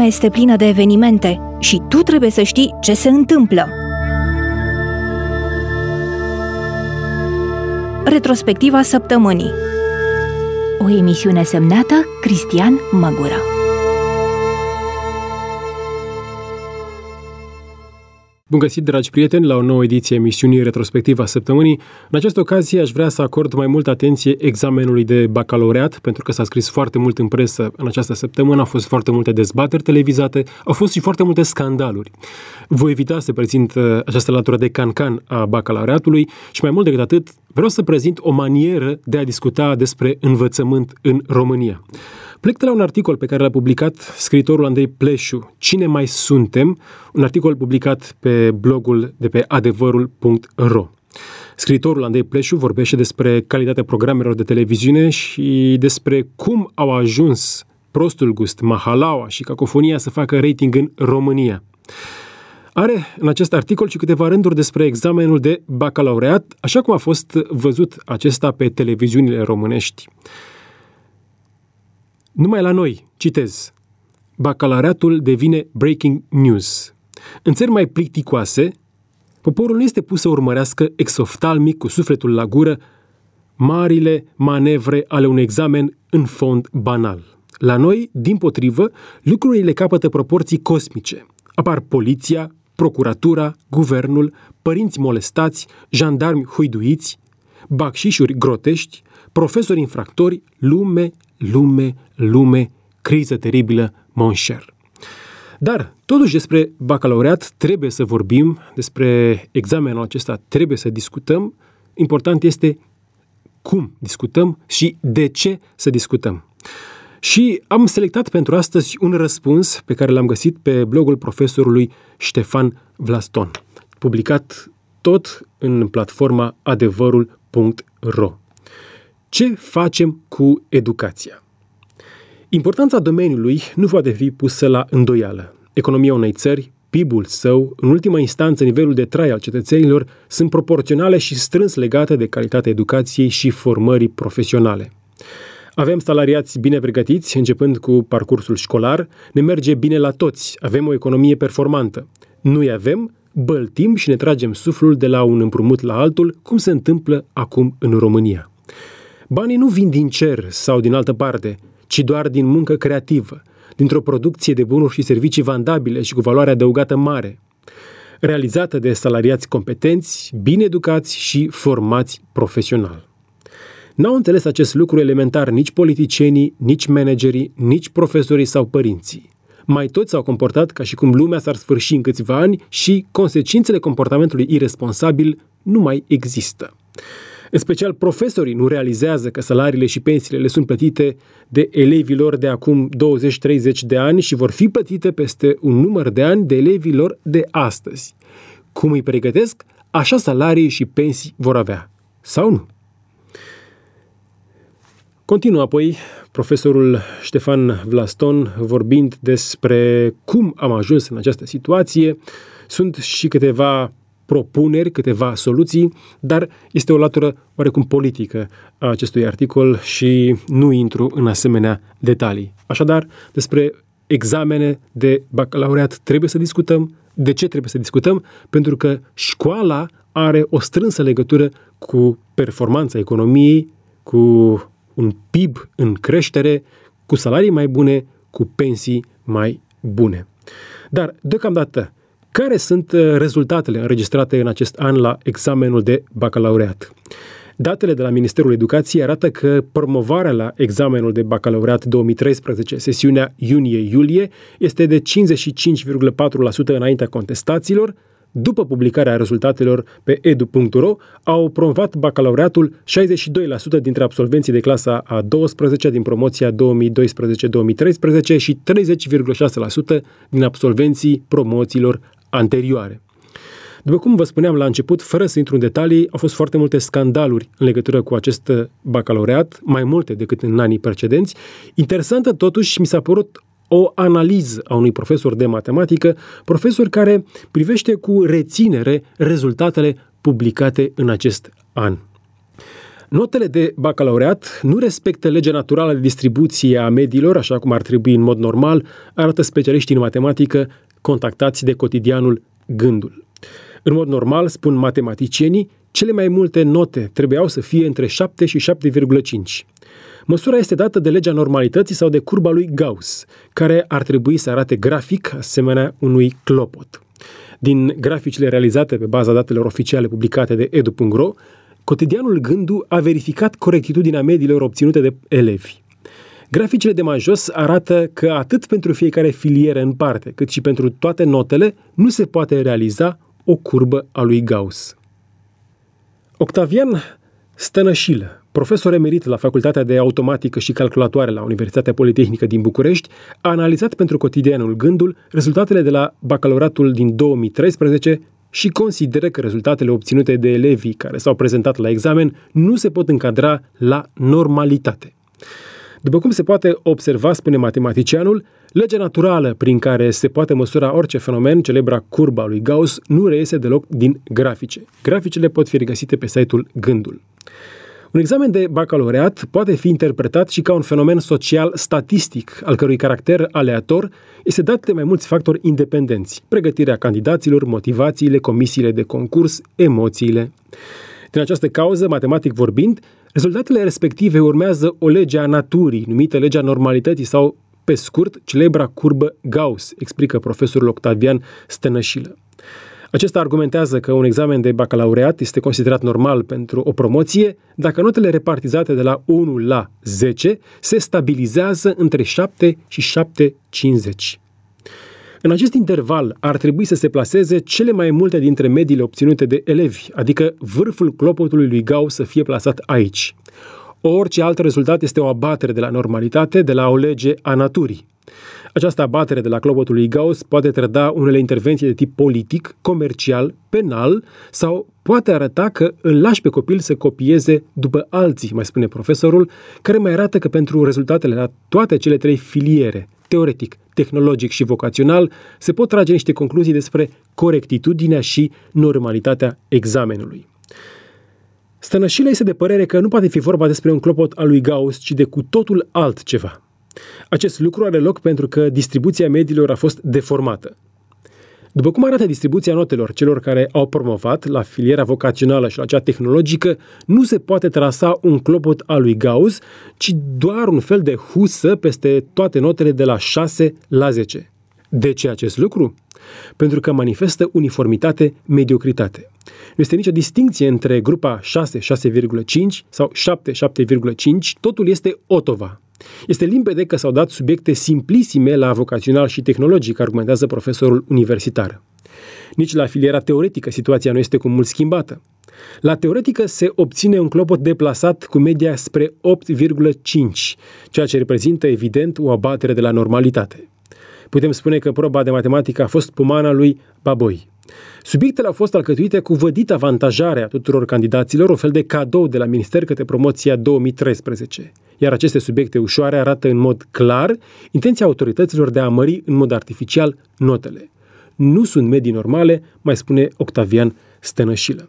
Lumea este plină de evenimente și tu trebuie să știi ce se întâmplă. Retrospectiva săptămânii. O emisiune semnată Cristian Măgură. Bun găsit, dragi prieteni, la o nouă ediție a emisiunii Retrospectiva Săptămânii. În această ocazie aș vrea să acord mai multă atenție examenului de bacalaureat, pentru că s-a scris foarte mult în presă în această săptămână, au fost foarte multe dezbateri televizate, au fost și foarte multe scandaluri. Voi evita să prezint această latură de cancan a bacalaureatului și mai mult decât atât, vreau să prezint o manieră de a discuta despre învățământ în România. Plec de la un articol pe care l-a publicat scriitorul Andrei Pleșu, Cine mai suntem? Un articol publicat pe blogul de pe adevărul.ro. Scriitorul Andrei Pleșu vorbește despre calitatea programelor de televiziune și despre cum au ajuns prostul gust, mahalaua și cacofonia să facă rating în România. Are în acest articol și câteva rânduri despre examenul de bacalaureat, așa cum a fost văzut acesta pe televiziunile românești. Numai la noi, citez, bacalaureatul devine breaking news. În țări mai plicticoase, poporul nu este pus să urmărească exoftalmic cu sufletul la gură marile manevre ale unui examen în fond banal. La noi, dimpotrivă, lucrurile capătă proporții cosmice. Apar poliția, procuratura, guvernul, părinți molestați, jandarmi huiduiți, bacșișuri grotești, profesori infractori, lume, criză teribilă, mon cher. Dar, totuși, despre bacalaureat trebuie să vorbim, despre examenul acesta trebuie să discutăm. Important este cum discutăm și de ce să discutăm. Și am selectat pentru astăzi un răspuns pe care l-am găsit pe blogul profesorului Ștefan Vlaston, publicat tot în platforma adevărul.ro. Ce facem cu educația? Importanța domeniului nu poate fi pusă la îndoială. Economia unei țări, PIB-ul său, în ultima instanță nivelul de trai al cetățenilor, sunt proporționale și strâns legate de calitatea educației și formării profesionale. Avem salariați bine pregătiți, începând cu parcursul școlar, ne merge bine la toți, avem o economie performantă. Nu-i avem, băltim și ne tragem suflul de la un împrumut la altul, cum se întâmplă acum în România. Banii nu vin din cer sau din altă parte, ci doar din muncă creativă, dintr-o producție de bunuri și servicii vandabile și cu valoare adăugată mare, realizată de salariați competenți, bine educați și formați profesional. N-au înțeles acest lucru elementar nici politicienii, nici managerii, nici profesorii sau părinții. Mai toți s-au comportat ca și cum lumea s-ar sfârși în câțiva ani și consecințele comportamentului iresponsabil nu mai există. În special, profesorii nu realizează că salariile și pensiile le sunt plătite de elevii lor de acum 20-30 de ani și vor fi plătite peste un număr de ani de elevii lor de astăzi. Cum îi pregătesc, așa salarii și pensii vor avea. Sau nu? Continuă apoi profesorul Ștefan Vlaston vorbind despre cum am ajuns în această situație. Sunt și câteva propuneri, câteva soluții, dar este o latură oarecum politică a acestui articol și nu intru în asemenea detalii. Așadar, despre examene de bacalaureat trebuie să discutăm. De ce trebuie să discutăm? Pentru că școala are o strânsă legătură cu performanța economiei, cu un PIB în creștere, cu salarii mai bune, cu pensii mai bune. Dar, deocamdată, care sunt rezultatele înregistrate în acest an la examenul de bacalaureat? Datele de la Ministerul Educației arată că promovarea la examenul de bacalaureat 2013, sesiunea iunie-iulie, este de 55,4% înaintea contestațiilor. După publicarea rezultatelor pe edu.ro, au promovat bacalaureatul 62% dintre absolvenții de clasa a 12-a din promoția 2012-2013 și 30,6% din absolvenții promoțiilor anterioare. După cum vă spuneam la început, fără să intru în detalii, au fost foarte multe scandaluri în legătură cu acest bacalaureat, mai multe decât în anii precedenți. Interesantă totuși mi s-a părut o analiză a unui profesor de matematică, profesor care privește cu reținere rezultatele publicate în acest an. Notele de bacalaureat nu respectă legea naturală de distribuție a mediilor, așa cum ar trebui în mod normal, arată specialiștii în matematică contactați de cotidianul Gândul. În mod normal, spun matematicienii, cele mai multe note trebuiau să fie între 7 și 7,5. Măsura este dată de legea normalității sau de curba lui Gauss, care ar trebui să arate grafic asemenea unui clopot. Din graficile realizate pe baza datelor oficiale publicate de edu.ro, cotidianul Gândul a verificat corectitudinea mediilor obținute de elevi. Graficile de mai jos arată că atât pentru fiecare filieră în parte, cât și pentru toate notele, nu se poate realiza o curbă a lui Gauss. Octavian Stănășilă, profesor emerit la Facultatea de Automatică și Calculatoare la Universitatea Politehnică din București, a analizat pentru cotidianul Gândul rezultatele de la bacalaureatul din 2013 și consideră că rezultatele obținute de elevii care s-au prezentat la examen nu se pot încadra la normalitate. După cum se poate observa, spune matematicianul, legea naturală prin care se poate măsura orice fenomen, celebra curba lui Gauss, nu reiese deloc din grafice. Graficele pot fi regăsite pe site-ul Gândul. Un examen de bacalaureat poate fi interpretat și ca un fenomen social statistic, al cărui caracter aleator este dat de mai mulți factori independenți: pregătirea candidaților, motivațiile, comisiile de concurs, emoțiile. Din această cauză, matematic vorbind, rezultatele respective urmează o lege a naturii, numită legea normalității sau, pe scurt, celebra curbă Gauss, explică profesorul Octavian Stănășilă. Acesta argumentează că un examen de bacalaureat este considerat normal pentru o promoție dacă notele repartizate de la 1 la 10 se stabilizează între 7 și 7,50. În acest interval ar trebui să se plaseze cele mai multe dintre mediile obținute de elevi, adică vârful clopotului lui Gauss să fie plasat aici. Orice alt rezultat este o abatere de la normalitate, de la o lege a naturii. Această abatere de la clopotul lui Gauss poate trăda unele intervenții de tip politic, comercial, penal sau poate arăta că îl lași pe copil să copieze după alții, mai spune profesorul, care mai arată că pentru rezultatele la toate cele trei filiere, teoretic, tehnologic și vocațional, se pot trage niște concluzii despre corectitudinea și normalitatea examenului. Stănășilă este de părere că nu poate fi vorba despre un clopot al lui Gauss, ci de cu totul altceva. Acest lucru are loc pentru că distribuția mediilor a fost deformată. După cum arată distribuția notelor celor care au promovat la filiera vocațională și la cea tehnologică, nu se poate trasa un clopot al lui Gauss, ci doar un fel de husă peste toate notele de la 6 la 10. De ce acest lucru? Pentru că manifestă uniformitate, mediocritate. Nu este nicio distincție între grupa 6, 6,5 sau 7, 7,5, totul este otova. Este limpede că s-au dat subiecte simplisime la vocațional și tehnologic, argumentează profesorul universitar. Nici la filiera teoretică situația nu este cu mult schimbată. La teoretică se obține un clopot deplasat cu media spre 8,5, ceea ce reprezintă evident o abatere de la normalitate. Putem spune că proba de matematică a fost pumana lui Baboi. Subiectele au fost alcătuite cu vădită avantajare a tuturor candidaților, un fel de cadou de la minister către promoția 2013. Iar aceste subiecte ușoare arată în mod clar intenția autorităților de a mări în mod artificial notele. Nu sunt medii normale, mai spune Octavian Stănășilă.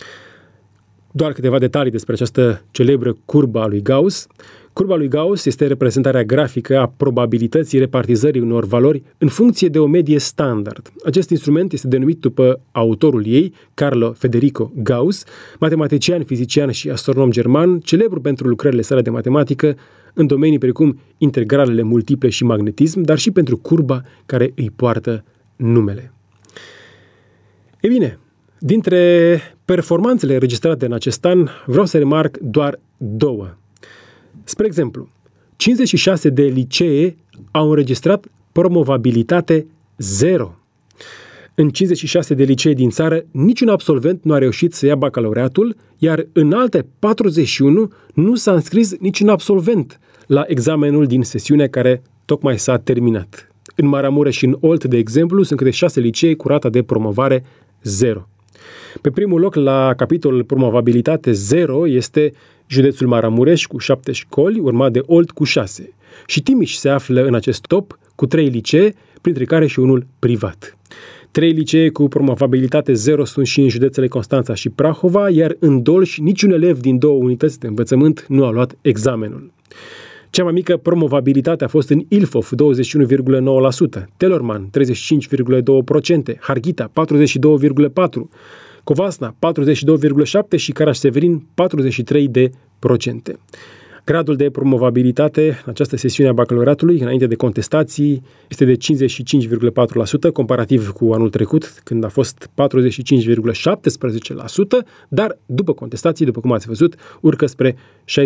Doar câteva detalii despre această celebră curbă a lui Gauss. Curba lui Gauss este reprezentarea grafică a probabilității repartizării unor valori în funcție de o medie standard. Acest instrument este denumit după autorul ei, Carlo Federico Gauss, matematician, fizician și astronom german, celebru pentru lucrările sale de matematică în domenii precum integralele multiple și magnetism, dar și pentru curba care îi poartă numele. Ei bine, dintre performanțele înregistrate în acest an, vreau să remarc doar două. Spre exemplu, 56 de licee au înregistrat promovabilitate 0. În 56 de licee din țară, niciun absolvent nu a reușit să ia bacalaureatul, iar în alte 41 nu s-a înscris niciun absolvent la examenul din sesiunea care tocmai s-a terminat. În Maramureș și în Olt, de exemplu, sunt câte 6 licee cu rata de promovare 0. Pe primul loc la capitolul promovabilitate 0 este județul Maramureș cu 7 școli, urmat de Olt cu 6. Și Timiș se află în acest top cu 3 licee, printre care și unul privat. 3 licee cu promovabilitate 0 sunt și în județele Constanța și Prahova, iar în Dolj niciun elev din 2 unități de învățământ nu a luat examenul. Cea mai mică promovabilitate a fost în Ilfov, 21,9%, Telorman, 35,2%, Harghita, 42,4%, Covasna, 42,7% și Caraș-Severin, 43%. Gradul de promovabilitate în această sesiune a bacalaureatului, înainte de contestații, este de 55,4%, comparativ cu anul trecut, când a fost 45,17%, dar după contestații, după cum ați văzut, urcă spre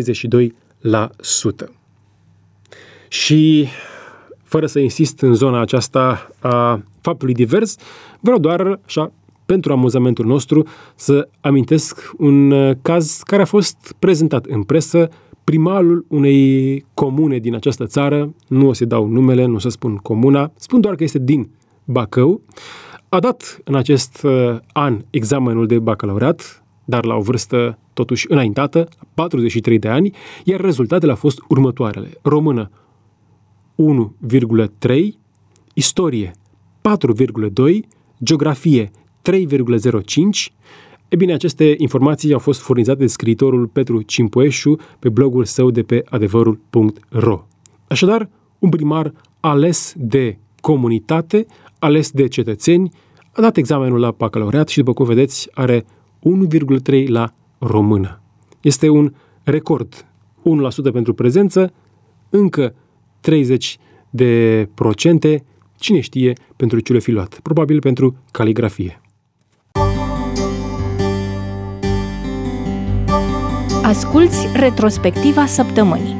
62%. Și, fără să insist în zona aceasta a faptului divers, vreau doar, așa, pentru amuzamentul nostru, să amintesc un caz care a fost prezentat în presă. Primarul unei comune din această țară, nu o să dau numele, nu o să spun comuna, spun doar că este din Bacău, a dat în acest an examenul de bacalaureat, dar la o vârstă totuși înaintată, 43 de ani, iar rezultatele au fost următoarele. Română 1,3, istorie 4,2, geografie 3,05. E bine, aceste informații au fost furnizate de scriitorul Petru Cimpoeșu pe blogul său de pe adevărul.ro. Așadar, un primar ales de comunitate, ales de cetățeni, a dat examenul la bacalaureat și, după cum vedeți, are 1,3 la română. Este un record. 1% pentru prezență, încă 30%, cine știe pentru ce le fi luat. Probabil pentru caligrafie. Asculți retrospectiva săptămânii.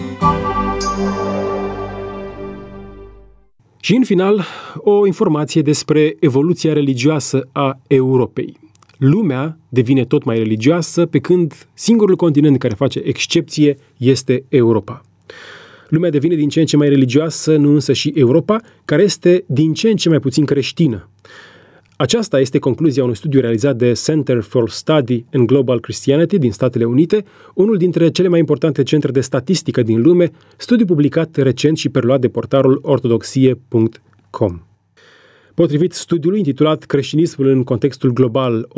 Și în final, o informație despre evoluția religioasă a Europei. Lumea devine tot mai religioasă, pe când singurul continent care face excepție este Europa. Lumea devine din ce în ce mai religioasă, nu însă și Europa, care este din ce în ce mai puțin creștină. Aceasta este concluzia unui studiu realizat de Center for Study in Global Christianity din Statele Unite, unul dintre cele mai importante centre de statistică din lume, studiu publicat recent și preluat de portalul ortodoxie.com. Potrivit studiului intitulat Creștinismul în contextul global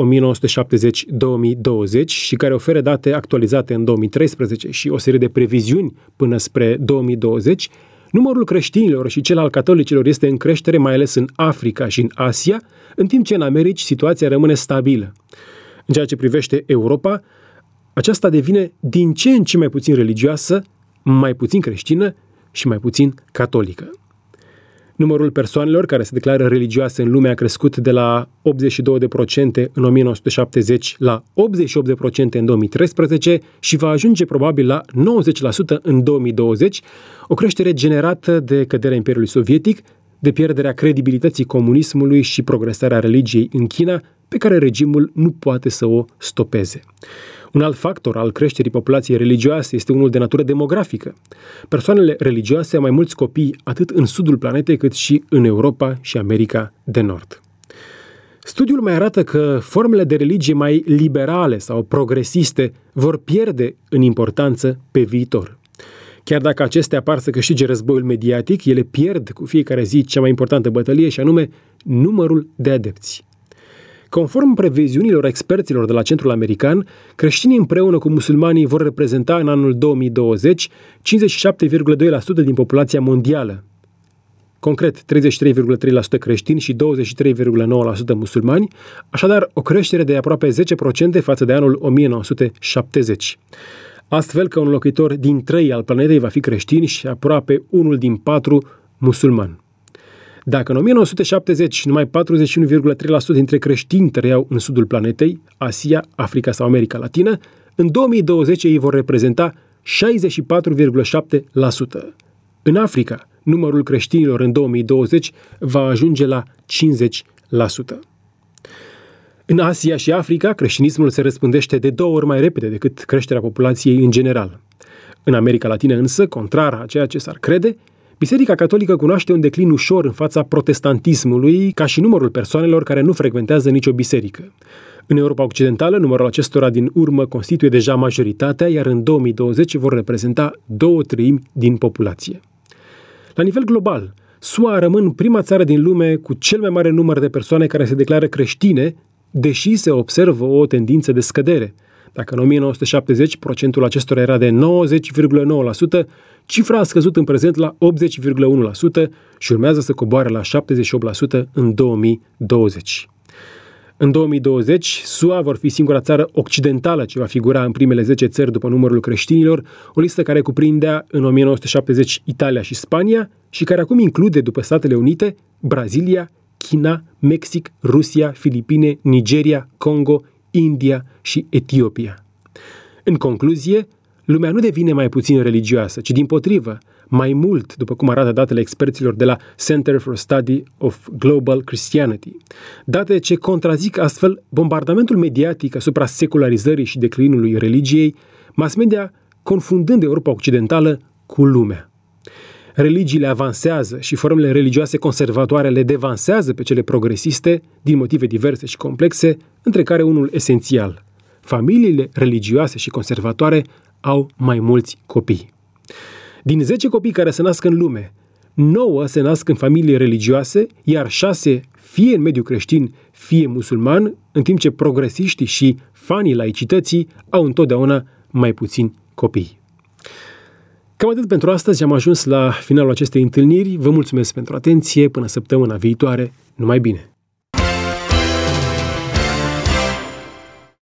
1970-2020 și care oferă date actualizate în 2013 și o serie de previziuni până spre 2020, numărul creștinilor și cel al catolicilor este în creștere, mai ales în Africa și în Asia, în timp ce în Americi situația rămâne stabilă. În ceea ce privește Europa, aceasta devine din ce în ce mai puțin religioasă, mai puțin creștină și mai puțin catolică. Numărul persoanelor care se declară religioase în lume a crescut de la 82% în 1970 la 88% în 2013 și va ajunge probabil la 90% în 2020, o creștere generată de căderea Imperiului Sovietic, de pierderea credibilității comunismului și progresarea religiei în China, pe care regimul nu poate să o stopeze. Un alt factor al creșterii populației religioase este unul de natură demografică. Persoanele religioase au mai mulți copii atât în sudul planetei cât și în Europa și America de Nord. Studiul mai arată că formele de religie mai liberale sau progresiste vor pierde în importanță pe viitor. Chiar dacă acestea par să câștige războiul mediatic, ele pierd cu fiecare zi cea mai importantă bătălie și anume numărul de adepți. Conform previziunilor experților de la Centrul American, creștinii împreună cu musulmanii vor reprezenta în anul 2020 57,2% din populația mondială. Concret, 33,3% creștini și 23,9% musulmani, așadar o creștere de aproape 10% față de anul 1970. Astfel că un locuitor din 3 al planetei va fi creștin și aproape unul din 4 musulman. Dacă în 1970 numai 41,3% dintre creștini trăiau în sudul planetei, Asia, Africa sau America Latină, în 2020 ei vor reprezenta 64,7%. În Africa, numărul creștinilor în 2020 va ajunge la 50%. În Asia și Africa, creștinismul se răspândește de 2 ori mai repede decât creșterea populației în general. În America Latină însă, contrar a ceea ce s-ar crede, Biserica Catolică cunoaște un declin ușor în fața protestantismului, ca și numărul persoanelor care nu frecventează nicio biserică. În Europa Occidentală, numărul acestora din urmă constituie deja majoritatea, iar în 2020 vor reprezenta 2/3 din populație. La nivel global, SUA rămân prima țară din lume cu cel mai mare număr de persoane care se declară creștine, deși se observă o tendință de scădere. Dacă în 1970 procentul acestora era de 90,9%, cifra a scăzut în prezent la 80,1% și urmează să coboare la 78% în 2020. În 2020, SUA vor fi singura țară occidentală ce va figura în primele 10 țări după numărul creștinilor, o listă care cuprindea în 1970 Italia și Spania și care acum include, după Statele Unite, Brazilia, China, Mexic, Rusia, Filipine, Nigeria, Congo, India și Etiopia. În concluzie, lumea nu devine mai puțin religioasă, ci dimpotrivă, mai mult, după cum arată datele experților de la Center for Study of Global Christianity. Date ce contrazic astfel bombardamentul mediatic asupra secularizării și declinului religiei, mass media confundând Europa Occidentală cu lumea. Religiile avansează și formele religioase conservatoare le devansează pe cele progresiste din motive diverse și complexe, între care unul esențial. Familiile religioase și conservatoare au mai mulți copii. Din 10 copii care se nasc în lume, 9 se nasc în familii religioase, iar 6 fie în mediul creștin, fie musulman, în timp ce progresiștii și fanii laicității au întotdeauna mai puțini copii. Cam atât pentru astăzi, am ajuns la finalul acestei întâlniri. Vă mulțumesc pentru atenție, până săptămâna viitoare, numai bine!